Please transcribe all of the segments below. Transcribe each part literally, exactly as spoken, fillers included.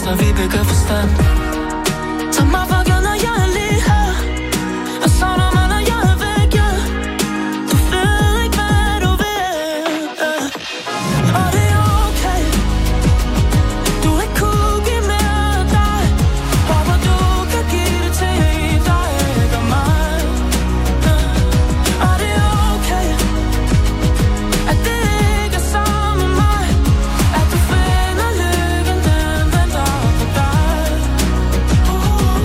så vi bygger forstand. Tag mig for givet, når jeg er lige her, og så når man er jeg er væk, ja. Du ved ikke, hvad du vil, ja. Og det er okay, du ikke kunne give mere af dig. Håber du kan give det til dig, ikke og mig, ja. Og det er okay, at det ikke er sammen med mig, at du finder lykken, den venter på dig. Uh,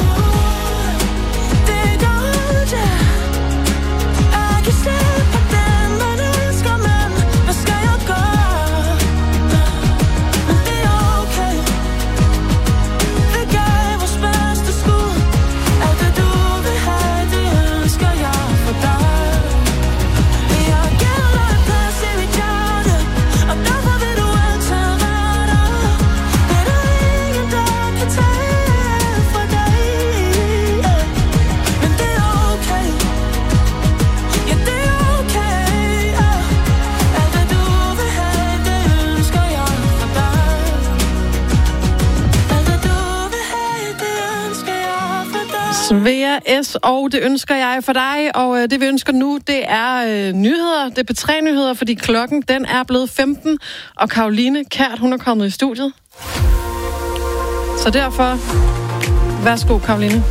det er godt, ja. Jeg kan se på den, man elsker, men hvad skal jeg gøre? Men det er okay, vi gav vores bedste skud. Alt det du vil have, det ønsker jeg for dig. Jeg har givet dig en plads i mit hjerte, og derfor vil du altid være der. Det er der ingen, der kan tage fra dig, yeah. Men det er okay, ja, det er okay, yeah. Alt det du vil have, det ønsker jeg for dig. Alt det du vil have, det ønsker jeg for dig. Svea S. og det ønsker jeg for dig, og øh, det vi ønsker nu, det er øh, nyheder, det er P tre nyheder, fordi klokken den er blevet femten, og Karoline Kjært, hun er kommet i studiet. Så derfor, værsgo Karoline.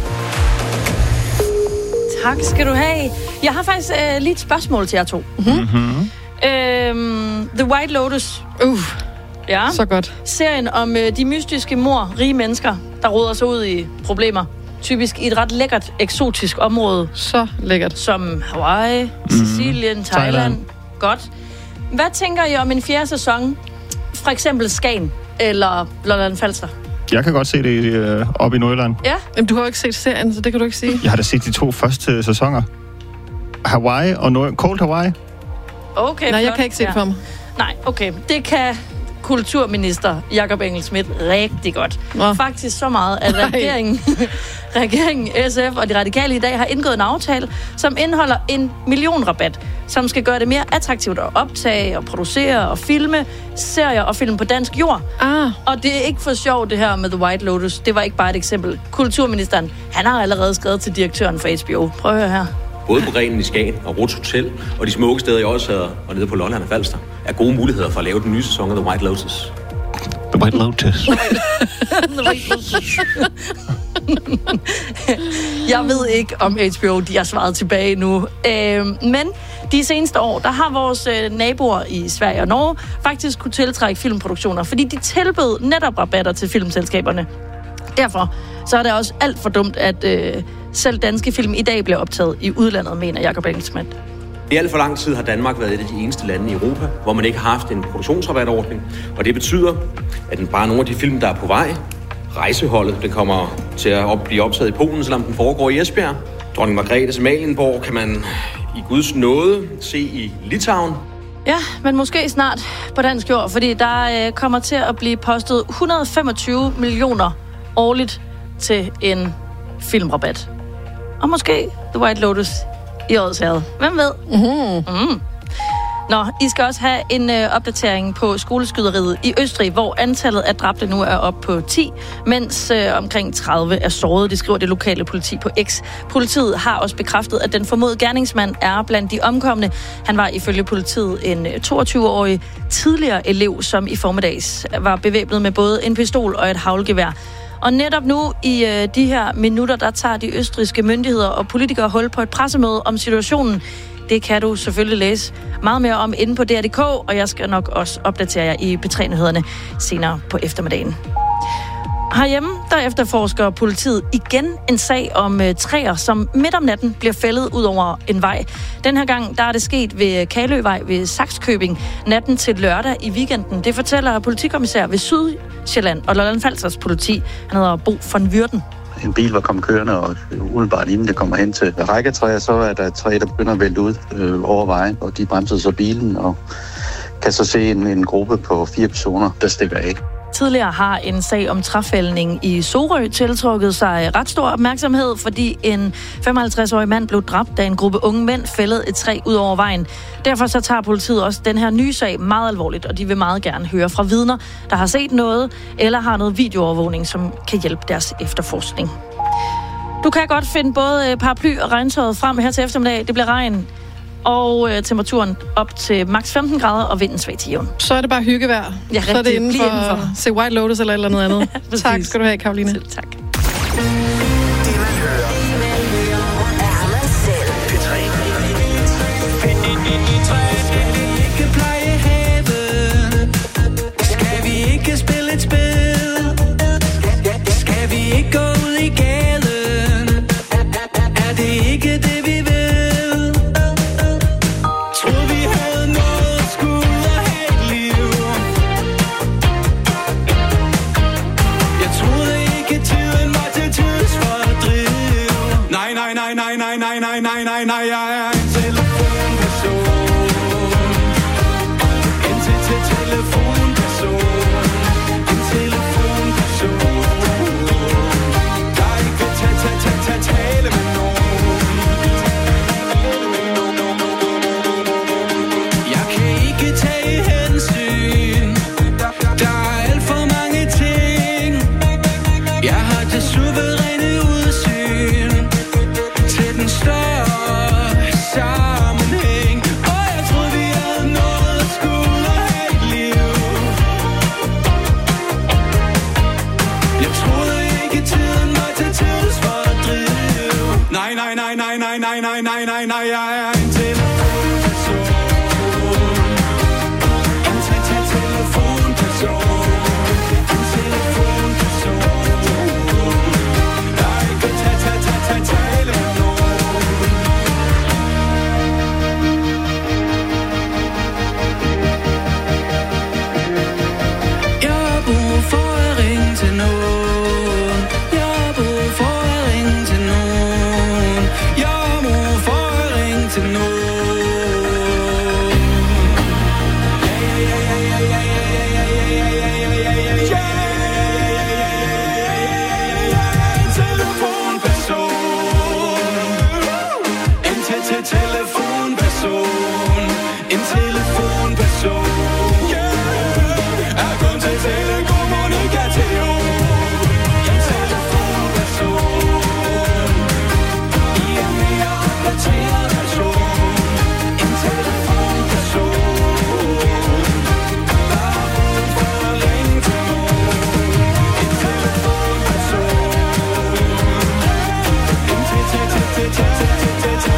Tak skal du have. Jeg har faktisk øh, lige et spørgsmål til jer to. Mm-hmm. Øhm, The White Lotus. Uh, Ja. så godt. Serien om øh, de mystiske mor, rige mennesker, der roder sig ud i problemer. Typisk i et ret lækkert, eksotisk område, Så lækkert. som Hawaii, Sicilien, Thailand. Thailand. Godt. Hvad tænker I om en fjerde sæson? For eksempel Skagen eller Lolland Falster? Jeg kan godt se det øh, oppe i Nordjylland. Ja. Jamen, du har jo ikke set serien, så det kan du ikke sige. Jeg har da set de to første sæsoner. Hawaii og Nord... Cold Hawaii. Okay, Nej, jeg flot. kan ikke se det Ja. for mig. Nej, okay. Det kan kulturminister Jakob Engel-Schmidt rigtig godt. Nå. Faktisk så meget, at regeringen, regeringen, S F og de radikale i dag har indgået en aftale, som indeholder en millionrabat, som skal gøre det mere attraktivt at optage og producere og filme serier og film på dansk jord. Ah, Og det er ikke for sjovt, det her med The White Lotus. Det var ikke bare et eksempel. Kulturministeren, han har allerede skrevet til direktøren for H B O. Prøv at høre her. Både på Grenen i Skagen og Ruths Hotel og de smukke steder i Odsherred og nede på Lolland og Falster er gode muligheder for at lave den nye sæson af The White Lotus. The White Lotus. Jeg ved ikke, om H B O de har svaret tilbage nu. Øh, men de seneste år, der har vores øh, naboer i Sverige og Norge faktisk kunne tiltrække filmproduktioner, fordi de tilbød netop rabatter til filmselskaberne. Derfor så er det også alt for dumt, at øh, selv danske film i dag bliver optaget i udlandet, mener Jakob Engel-Schmidt. I alt for lang tid har Danmark været et af de eneste lande i Europa, hvor man ikke har haft en produktionsrabatordning. Og det betyder, at den bare nogle af de film, der er på vej, Rejseholdet, den kommer til at op, blive optaget i Polen, selvom den foregår i Esbjerg. Dronning Margrethes Amalienborg kan man i Guds nåde se i Litauen. Ja, men måske snart på dansk jord, fordi der øh, kommer til at blive postet et hundrede og femogtyve millioner årligt til en filmrabat. Og måske The White Lotus i Odsherred. Hvem ved? uh-huh. Mm. Nå, I skal også have en øh, opdatering på skoleskyderiet i Østrig, hvor antallet af dræbte nu er op på ti, mens øh, omkring tredive er såret. Det skriver det lokale politi på X. Politiet har også bekræftet, at den formodede gerningsmand er blandt de omkomne. Han var ifølge politiet en øh, toogtyve-årig tidligere elev, som i formiddags var bevæbnet med både en pistol og et haglgevær. Og netop nu i øh, de her minutter, der tager de østrigske myndigheder og politikere hul på et pressemøde om situationen. Det kan du selvfølgelig læse meget mere om inde på D R punktum D K, og jeg skal nok også opdatere jer i P tre nyhederne senere på eftermiddagen. Herhjemme, der efterforsker politiet igen en sag om øh, træer, som midt om natten bliver fældet ud over en vej. Den her gang, der er det sket ved Kaløvej ved Sakskøbing natten til lørdag i weekenden. Det fortæller politikommissær ved Sydsjælland og Lolland Falsters politi. Han hedder Bo von Würden. En bil var kommet kørende, og umiddelbart inden det kommer hen til rækketræer, så er der et træ, der begynder at vælte ud øh, over vejen, og de bremsede så bilen og kan så se en, en gruppe på fire personer, der stikker af. tidligere har en sag om træfældning i Sorø tiltrukket sig ret stor opmærksomhed, fordi en femoghalvtreds-årig mand blev dræbt, da en gruppe unge mænd fældede et træ ud over vejen. Derfor så tager politiet også den her nye sag meget alvorligt, og de vil meget gerne høre fra vidner, der har set noget, eller har noget videoovervågning, som kan hjælpe deres efterforskning. Du kan godt finde både paraply og regntøjet frem her til eftermiddag. Det bliver regn. Og øh, temperaturen op til maks femten grader og vinden svag til jævn. Så er det bare hyggevejr. Ja, så er det inden for, indenfor. Se White Lotus eller et eller andet andet. Tak skal du have, Karoline. Selv tak. Skal vi ikke spille et spil? Skal vi ikke gå ud i gaden? Er det ikke det, vi vil? Troede vi havde noget, skulle have et liv. Jeg troede ikke tiden var til tids for at drive. Nej, nej, nej, nej, nej, nej, nej, nej, nej, nej, jeg er en telefonperson. En til til telefonperson. En telefonperson. Der ikke vil tage, tage, tage, tage, tale med nogen. Jeg kan ikke tage hensyn. Der er alt for mange ting. Jeg har det suveræne udsyn til den større sammenhæng. Og jeg troede vi havde noget at skulle have et liv. Jeg troede ikke tiden var til tids for at drive. Nej, nej, nej, nej, nej, nej, nej, nej, nej, nej, jeg er en telefonperson. En til til telefonperson. En telefonperson. Der ikke vil tage, tage, tage, tage, tale med nogen. Jeg har brug for at ringe til nogen. Jeg har brug for at ringe til nogen. Jeg har brug for at ringe til nogen. Telefonperson. En telefonperson. Er kun til telekommunikation. En telefonperson. I en mere opdateret version. En telefonperson. Der har brug for at ringe til nogen. En telefonperson. En til til til til til til til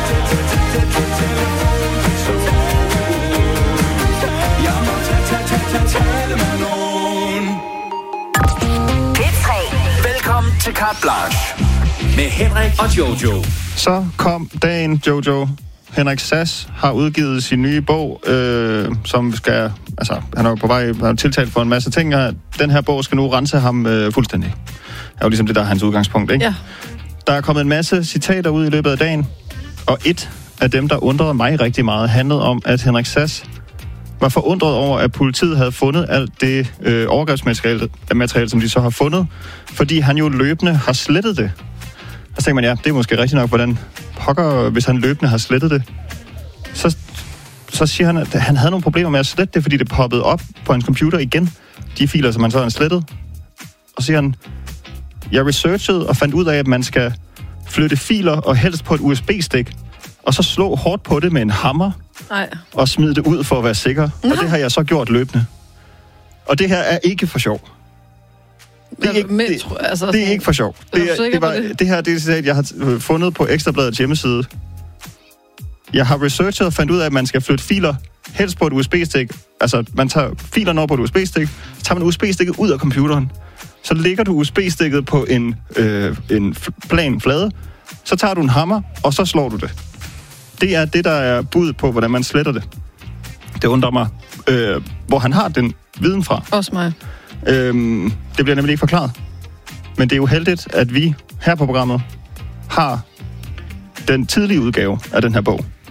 Velkommen til Carte Blanche med Henrik og Jojo. Så kom dagen, Jojo. Henrik Sass har udgivet sin nye bog, øh, som skal... Altså, han er jo på vej, han er tiltalt for en masse ting, og den her bog skal nu rense ham øh, fuldstændig. Det er jo ligesom det, der er hans udgangspunkt, ikke? Ja. Der er kommet en masse citater ud i løbet af dagen, og et af dem, der undrede mig rigtig meget, handlede om, at Henrik Sass var forundret over, at politiet havde fundet alt det øh, overgrebsmateriale, materiale, som de så har fundet, fordi han jo løbende har slettet det. Og så tænker man, ja, det er måske rigtigt nok, hvordan pokker, hvis han løbende har slettet det. Så, så siger han, at han havde nogle problemer med at slette det, fordi det poppede op på hans computer igen, de filer, som han så har slettet. Og så siger han, jeg researchede og fandt ud af, at man skal flytte filer og helst på et U S B-stik, og så slå hårdt på det med en hammer, Nej. og smide det ud for at være sikker. Nå. Og det har jeg så gjort løbende. Og det her er ikke for sjov. Det er ikke, Men, det, tro- altså, det er ikke for sjov. Er du Det, er, sikker det, var, på det? det her det er et citat, jeg har fundet på Ekstrabladets hjemmeside. Jeg har researchet og fandt ud af, at man skal flytte filer helst på et U S B-stik. Altså, man tager filerne over på et U S B-stik, så tager man U S B-stikket ud af computeren. Så lægger du U S B-stikket på en, øh, en plan flade, så tager du en hammer, og så slår du det. Det er det, der er bud på, hvordan man sletter det. Det undrer mig, øh, hvor han har den viden fra. Også mig. Øhm, det bliver nemlig ikke forklaret. Men det er jo heldigt, at vi her på programmet har den tidlige udgave af den her bog.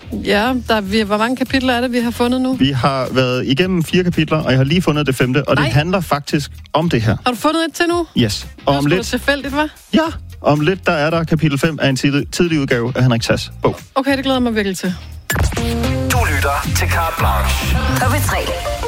Ja, der, vi, hvor mange kapitler er det, vi har fundet nu? Vi har været igennem fire kapitler, og jeg har lige fundet det femte, og Nej. det handler faktisk om det her. Har du fundet et til nu? Yes. Og Det om var lidt, sgu tilfældigt, hva'? ja, om lidt, der er der kapitel fem af en tidlig, tidlig udgave af Henrik Sass bog. Okay, det glæder jeg mig virkelig til. Du lytter til Carte Blanche. På P tre.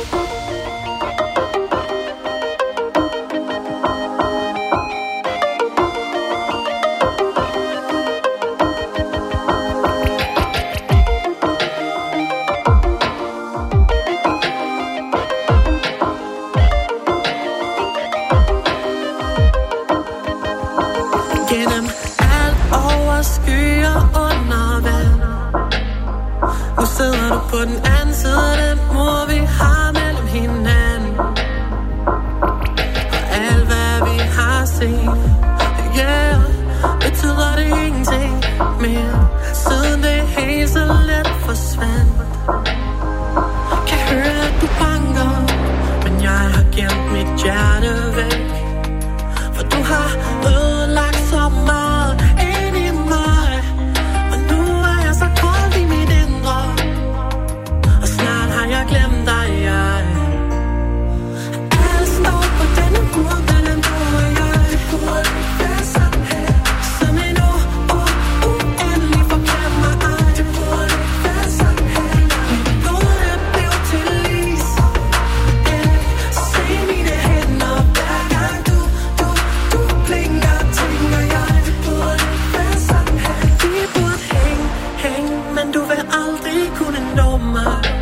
Gennem alt over skyer under vand. Nu sidder du på den anden side af den mur, vi har mellem hinanden. Og alt hvad vi har set, yeah, betyder det ingenting mere. Siden det helt så let forsvandt. Kan høre at du banker, men jeg har gemt mit hjerte væk. For du har ødelagt så meget ind i mig. Og nu er jeg så kold i mit indre. Og snart har jeg glemt dig, jeg. Alt står på denne mur mellem du og jeg. Det burde være sådan her. Som en u- u- uendelig forglemmer ej. Det burde være sådan her. Mit blod er blevet til is. Se mine hænder hver gang du, du, du blinker, tænker jeg. Det burde være sådan her. Vi burde hænge, hænge, men du vil aldrig kunne nå mig.